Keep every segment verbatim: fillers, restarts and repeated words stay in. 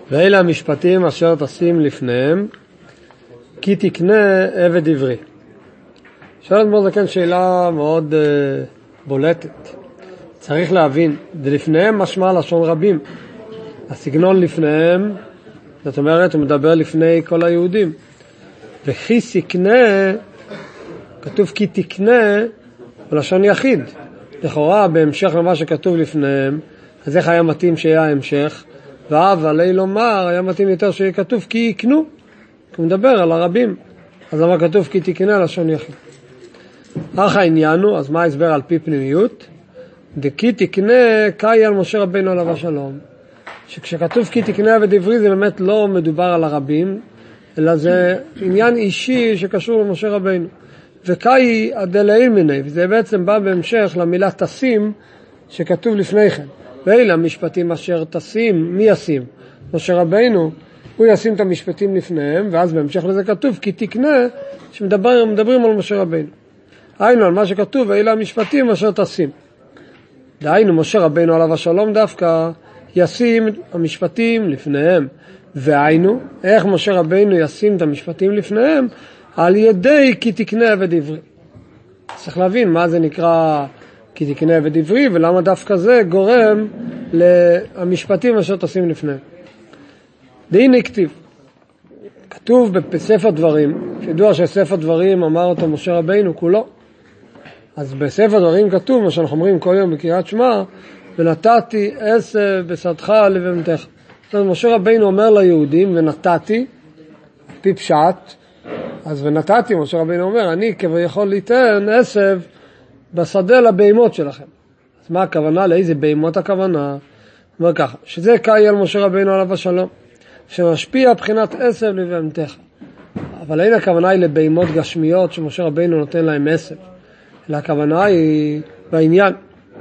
ואלה המשפטים אשר תשים לפניהם, כי תקנה עבד עברי. שואלת מאוד כאן שאלה מאוד uh, בולטת. צריך להבין, ולפניהם משמע לשון רבים. הסגנון לפניהם, זאת אומרת, הוא מדבר לפני כל היהודים. וכי תקנה, כתוב כי תקנה, הוא לשון יחיד. לכאורה, בהמשך למה שכתוב לפניהם, אז איך היה מתאים שיהיה ההמשך? אבל עלי לומר, היה מתאים יותר שיהיה כתוב כי יקנו. הוא מדבר על הרבים. אז למה כתוב כי תקנה לשון יחיד? אך העניין הוא, אז מה ההסבר על פי פנימיות? דכי תקנה קאי על משה רבינו עליו השלום. שכשכתוב כי תקנה עבד עברי זה באמת לא מדובר על הרבים, אלא זה עניין אישי שקשור למשה רבינו. וקאי הדלעיל מיני, וזה בעצם בא בהמשך למילה תשים שכתוב לפני כן. ואלה המשפטים אשר תשים, מי ישים? משה רבינו, הוא ישים את המשפטים לפניהם, ואז בהמשך לזה כתוב כי תקנה, שמדברים על משה רבינו. היינו על מה שכתוב, ואלה המשפטים אשר תשים. דהיינו, משה רבינו עליו השלום דווקא ישים המשפטים לפניהם. והיינו, איך משה רבינו ישים את המשפטים לפניהם? על ידי כי תקנה עבד עברי. צריך להבין מה זה נקרא כי תקנה עבד עברי, ולמה דווקא זה גורם למשפטים אשר תשים לפניהם. דהינה כתיב. כתוב בספר דברים, שידוע שספר דברים אמר אותו משה רבינו כולו. אז בספר דברים כתוב, מה שאנחנו אומרים כל יום בקריאת שמע, ונתתי עשב בשדך לבהמתך. זאת אומרת, משה רבינו אומר ליהודים, ונתתי, פי פשט, אז ונתתי, משה רבינו אומר, אני כביכול ליתן עשב בשדה לבהמות שלכם. אז מה הכוונה? לאיזה בהמות הכוונה? אומר ככה, שזה קאי על משה רבינו עליו השלום, שמשפיע בחינת עשב לבהמתך. אבל אין הכוונה היא לבהמות גשמיות שמשה רבינו נותן להם עשב. אלא הכוונה היא בעניין.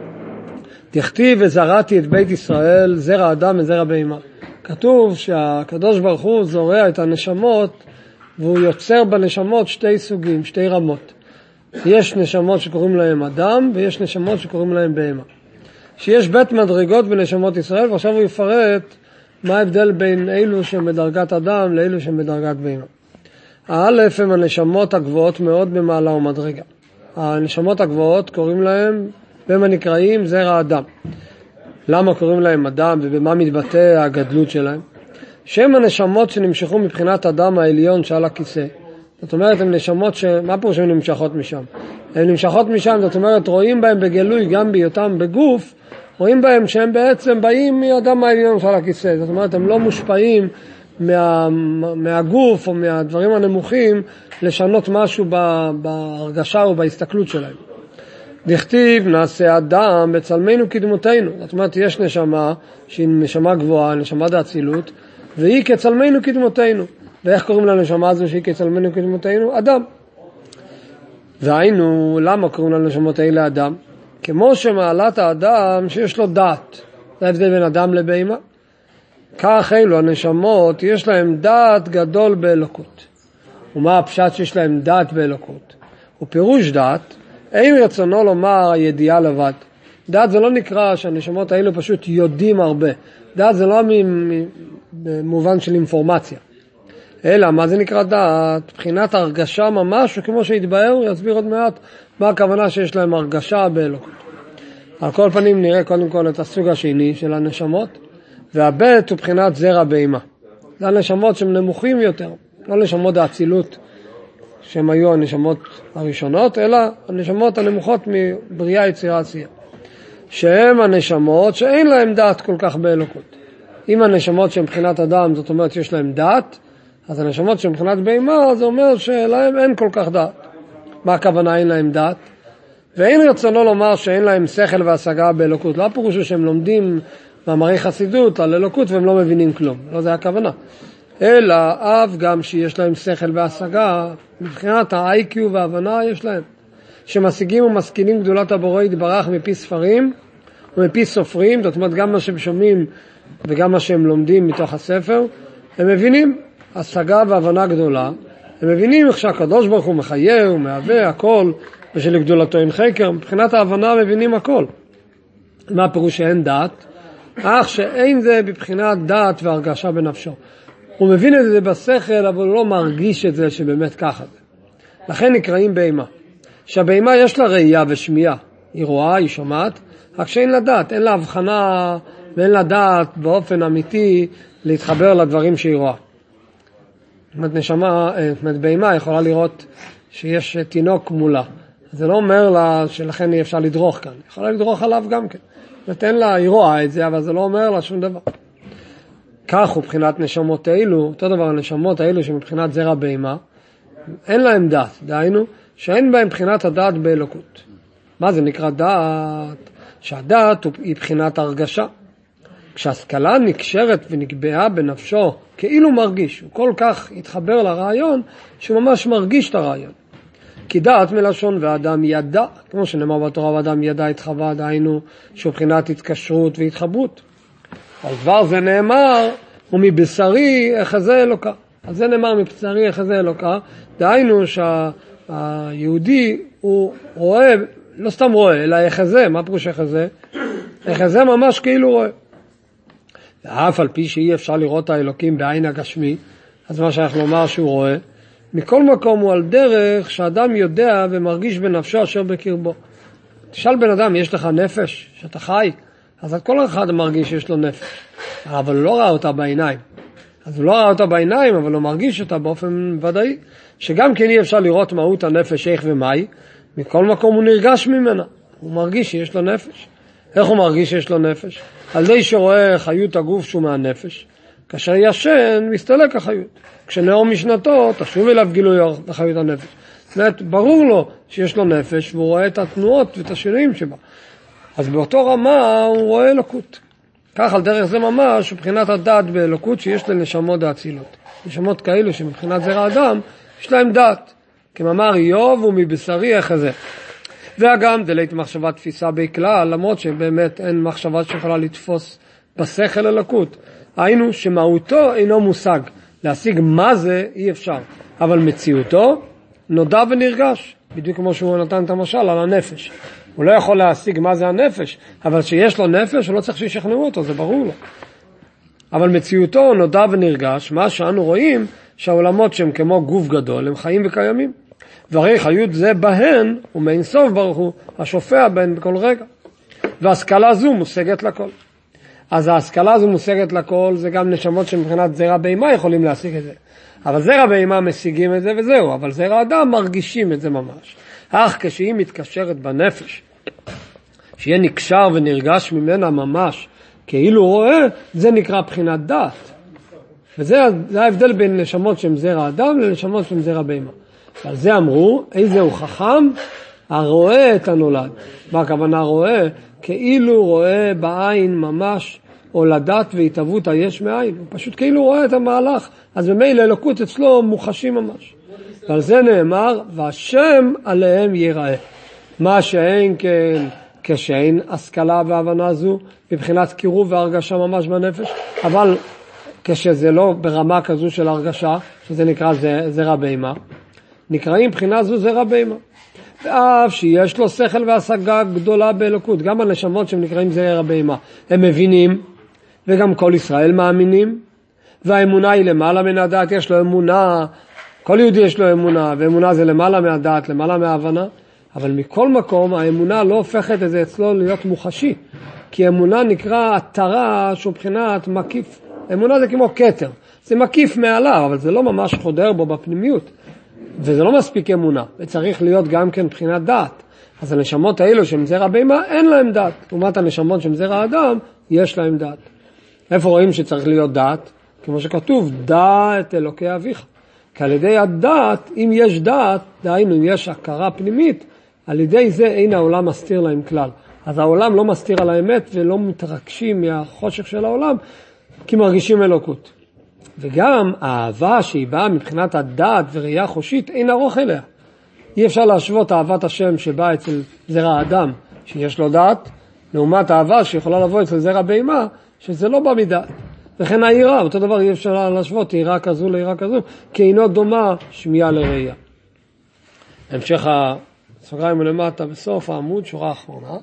תכתיב וזרעתי את בית ישראל, זרע אדם וזרע בהמה. כתוב שהקדוש ברוך הוא זורע את הנשמות, והוא יוצר בנשמות שתי סוגים, שתי רמות. יש נשמות שקוראים להם אדם, ויש נשמות שקוראים להם בהמה. שיש בית מדרגות בנשמות ישראל, ועכשיו הוא יפרט מה ההבדל בין אלו שהם בדרגת אדם לאלו שהם בדרגת בהמה. האלף הם הנשמות הגבוהות מאוד במעלה ומדרגה. הנשמות הגבוהות קוראים להם, במה נקראים זרע אדם. למה קוראים להם אדם ובמה מתבטא הגדלות שלהם? שהם הנשמות שנמשכו מבחינת אדם העליון שעל הכיסא. זאת אומרת, הן נשמות ש... מה פה שהן נמשכות משם? הן נמשכות משם, זאת אומרת, רואים בהם בגלוי גם בהיותם בגוף, רואים בהם שהם בעצם באים מאדם העליון שעל הכיסא. זאת אומרת, הם לא מושפעים מה... מהגוף או מהדברים הנמוכים לשנות משהו בהרגשה או בהסתכלות שלהם. דכתיב נעשה אדם בצלמנו כדמותנו. זאת אומרת, יש נשמה שהיא נשמה גבוהה, נשמה דאצילות, והיא כצלמנו כדמותנו. ואיך קוראים לנשמה הזו שהיא כצלמנו כדמותנו? אדם. והיינו, למה קוראים לנשמות האלה אדם? כמו שמעלת האדם שיש לו דעת. זה ההבדל בין אדם לבהמה. כך אלו הנשמות, יש להם דעת גדול באלוקות. ומה הפשט שיש להם דעת באלוקות? ופירוש דעת, אין רצונו לומר הידיעה לבד. דעת זה לא נקרא שהנשמות האלו פשוט יודעים הרבה. דעת זה לא במובן של אינפורמציה. אלא מה זה נקרא דעת? בחינת הרגשה ממש, וכמו שהתבאר, הוא יסביר עוד מעט מה הכוונה שיש להם הרגשה באלוקות. על כל פנים נראה קודם כל את הסוג השני של הנשמות, והבית הוא בחינת זרע בהמה. זה הנשמות שהן נמוכים יותר, לא נשמות האצילות שהן היו הנשמות הראשונות, אלא הנשמות הנמוכות מבריאה יצירה עשייה. שהן הנשמות שאין להן דעת כל כך באלוקות. אם הנשמות שהן מבחינת אדם, זאת אומרת שיש להן דעת, אז הנשמות שהן מבחינת בהמה, זה אומר שלהם אין כל כך דעת. מה הכוונה אין להן דעת? ואין רצונו לומר שאין להם שכל והשגה באלוקות. לא הפירוש שהם לומדים מאמרי חסידות על אלוקות והם לא מבינים כלום. לא זה הכוונה. אלא אף גם שיש להם שכל והשגה, מבחינת ה-איי קיו וההבנה יש להם. שמשיגים ומשכילים גדולת הבורא יתברך מפי ספרים ומפי סופרים, זאת אומרת גם מה שהם שומעים וגם מה שהם לומדים מתוך הספר, הם מבינים השגה והבנה גדולה, הם מבינים איך שהקדוש ברוך הוא מחיה ומהווה הכל, ושלגדולתו אין חקר, מבחינת ההבנה מבינים הכל. מה הפירוש שאין דעת? אך שאין זה בבחינת דעת והרגשה בנפשו. הוא מבין את זה בשכל, אבל הוא לא מרגיש את זה שבאמת ככה זה. לכן נקראים בהמה. שהבהמה יש לה ראייה ושמיעה. היא רואה, היא שומעת, רק שאין לה דעת, אין לה הבחנה ואין לה דעת באופן אמיתי להתחבר לדברים שהיא רואה. זאת אומרת, נשמה, זאת אומרת, בהמה יכולה לראות שיש תינוק מולה. זה לא אומר לה שלכן אי אפשר לדרוך כאן. היא יכולה לדרוך עליו גם כן. נתן לה, היא רואה את זה, אבל זה לא אומר לה שום דבר. כך הוא מבחינת נשמות האלו, אותו דבר הנשמות האלו שמבחינת זרע בהמה, אין להם דעת, דהיינו, שאין בהם מבחינת הדעת באלוקות. מה זה נקרא דעת? שהדעת היא מבחינת הרגשה. כשהשכלה נקשרת ונקבעה בנפשו, כאילו מרגיש, הוא כל כך התחבר לרעיון, שהוא ממש מרגיש את הרעיון. כי דעת מלשון ואדם ידע, כמו שנאמר בתורה, ואדם ידע את חווה, דהיינו, שהוא מבחינת התקשרות והתחברות. על דבר זה נאמר, ומבשרי אחזה אלוקה. על זה נאמר מבשרי אחזה אלוקה, דהיינו שהיהודי הוא רואה, לא סתם רואה, אלא אחזה, מה פירוש אחזה? אחזה ממש כאילו רואה. ואף על פי שאי אפשר לראות האלוקים בעין הגשמי, אז מה שאנחנו לומר שהוא רואה, מכל מקום הוא על דרך שאדם יודע ומרגיש בנפשו אשר בקרבו. תשאל בן אדם, יש לך נפש, שאתה חי? אז כל אחד מרגיש שיש לו נפש, אבל הוא לא ראה אותה בעיניים. אז הוא לא ראה אותה בעיניים, אבל הוא מרגיש אותה באופן ודאי, שגם כן אי אפשר לראות מהות הנפש, איך ומהי, מכל מקום הוא נרגש ממנה, הוא מרגיש שיש לו נפש. איך הוא מרגיש שיש לו נפש? על די שרואה חיות הגוף שהוא מהנפש, כאשר ישן מסתלק החיות. כשנאור משנתו, תשוב אליו גילוי החיות הנפש. זאת אומרת, ברור לו שיש לו נפש, והוא רואה את התנועות ואת השינויים שבה. אז באותו רמה הוא רואה אלוקות. כך על דרך זה ממש, מבחינת הדעת באלוקות שיש לנשמות דאצילות. נשמות כאלו שמבחינת זרע אדם, יש להם דעת. כמאמר איוב ומבשרי אחזה. וגם דלית מחשבה תפיסה בכלל, למרות שבאמת אין מחשבה שיכולה לתפוס בשכל אלוקות. היינו שמהותו אינו מושג. להשיג מה זה אי אפשר. אבל מציאותו נודע ונרגש. בדיוק כמו שהוא נתן את המשל על הנפש. הוא לא יכול להשיג מה זה הנפש, אבל שיש לו נפש, הוא לא צריך שישכנעו אותו, זה ברור לו. אבל מציאותו נודע ונרגש, מה שאנו רואים, שהעולמות שהם כמו גוף גדול, הם חיים וקיימים. והרי חיות זה בהן, ומאין סוף ברוך הוא, השופע בהן בכל רגע. והשכלה זו מושגת לכל. אז ההשכלה הזו מושגת לכל, זה גם נשמות שמבחינת זרע בהמה יכולים להשיג את זה. אבל זרע בהמה משיגים את זה וזהו, אבל זרע אדם מרגישים את זה ממש. אך כשהיא מתקשרת בנפש, שיהיה נקשר ונרגש ממנה ממש, כאילו רואה, זה נקרא בחינת דעת. וזה זה ההבדל בין נשמות שהם זרע אדם לנשמות שהם זרע בהמה. ועל זה אמרו, איזה הוא חכם? הרואה את הנולד. מה הכוונה רואה? כאילו רואה בעין ממש הולדת והתהוות היש מאין. הוא פשוט כאילו רואה את המהלך. אז במילא אלוקות אצלו מוחשים ממש. ועל זה נאמר, והשם עליהם ייראה. מה שאין כן, כשאין השכלה והבנה זו, מבחינת קירוב והרגשה ממש בנפש, אבל כשזה לא ברמה כזו של הרגשה, שזה נקרא זרע בהמה, נקראים מבחינה זו זרע בהמה. ואף שיש לו שכל והשגה גדולה באלוקות, גם הנשמות שהם נקראים זרע בהמה, הם מבינים, וגם כל ישראל מאמינים, והאמונה היא למעלה מן הדעת, יש לו אמונה, כל יהודי יש לו אמונה, ואמונה זה למעלה מהדעת, למעלה מההבנה, אבל מכל מקום האמונה לא הופכת את זה אצלו להיות מוחשי, כי אמונה נקרא התרה שהוא מבחינת מקיף. אמונה זה כמו כתר, זה מקיף מעליו, אבל זה לא ממש חודר בו בפנימיות, וזה לא מספיק אמונה, וצריך להיות גם כן מבחינת דעת. אז הנשמות האלו שהם זרע בהמה אין להם דעת, לעומת הנשמות שהם זרע אדם יש להם דעת. איפה רואים שצריך להיות דעת? כמו שכתוב, דע את אלוקי אביך. כי על ידי הדעת, אם יש דעת, דהיינו אם יש הכרה פנימית, על ידי זה אין העולם מסתיר להם כלל. אז העולם לא מסתיר על האמת ולא מתרגשים מהחושך של העולם, כי מרגישים אלוקות. וגם האהבה שהיא באה מבחינת הדעת וראייה חושית אין ארוך אליה. אי אפשר להשוות אהבת השם שבאה אצל זרע האדם שיש לו דעת, לעומת האהבה שיכולה לבוא אצל זרע בהמה שזה לא בא מדעת. וכן העירה, אותו דבר אי אפשר להשוות עירה כזו לעירה כזו, כי אינו דומה שמיעה לראייה. המשך הסוגריים למטה בסוף העמוד, שורה האחרונה.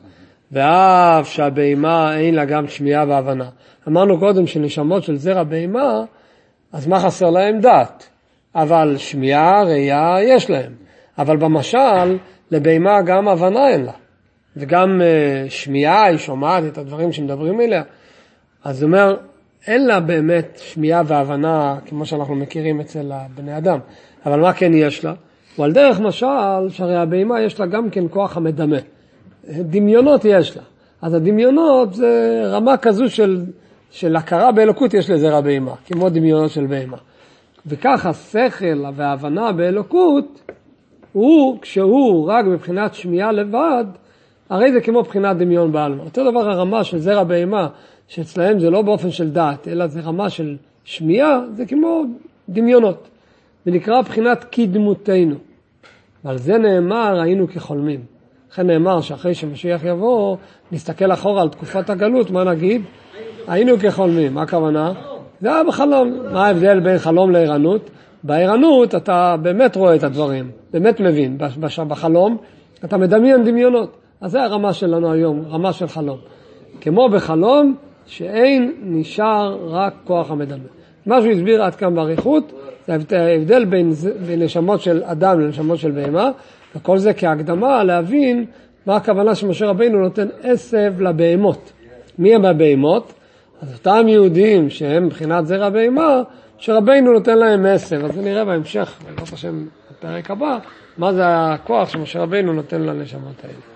ואף שהבהמה אין לה גם שמיעה והבנה. אמרנו קודם שנשמות של זרע בהמה, אז מה חסר להם? דעת. אבל שמיעה, ראייה, יש להם. אבל במשל, לבהמה גם הבנה אין לה. וגם uh, שמיעה, היא שומעת את הדברים שמדברים אליה. אז זאת אומרת, אין לה באמת שמיעה והבנה, כמו שאנחנו מכירים אצל בני אדם. אבל מה כן יש לה? ועל דרך משל, שהרי הבהמה יש לה גם כן כוח המדמה. דמיונות יש לה. אז הדמיונות זה רמה כזו של, של הכרה באלוקות יש לזרע בהמה, כמו דמיונות של בהמה. וכך השכל וההבנה באלוקות, הוא, כשהוא רק מבחינת שמיעה לבד, הרי זה כמו מבחינת דמיון בעלמא. אותו דבר הרמה של זרע בהמה, שאצלהם זה לא באופן של דעת, אלא זה רמה של שמיעה, זה כמו דמיונות. ונקרא מבחינת קדמותנו. ועל זה נאמר, היינו כחולמים. לכן נאמר שאחרי שמשיח יבוא, נסתכל אחורה על תקופת הגלות, מה נגיד? היינו כחולמים. מה הכוונה? זה היה בחלום. מה ההבדל בין חלום לערנות? בערנות אתה באמת רואה את הדברים, באמת מבין. בחלום אתה מדמיין דמיונות. אז זה הרמה שלנו היום, רמה של חלום. כמו בחלום שאין נשאר רק כוח המדמה. מה שהוא הסביר עד כאן בעריכות, זה ההבדל בין, בין נשמות של אדם לנשמות של בהמה, וכל זה כהקדמה להבין מה הכוונה שמשה רבינו נותן עשב לבהמות. מי הם הבהמות? אז אותם יהודים שהם מבחינת זרע בהמה, שרבינו נותן להם עשב. אז נראה בהמשך, בעזרת השם, בפרק הבא, מה זה הכוח שמשה רבינו נותן לנשמות האלה.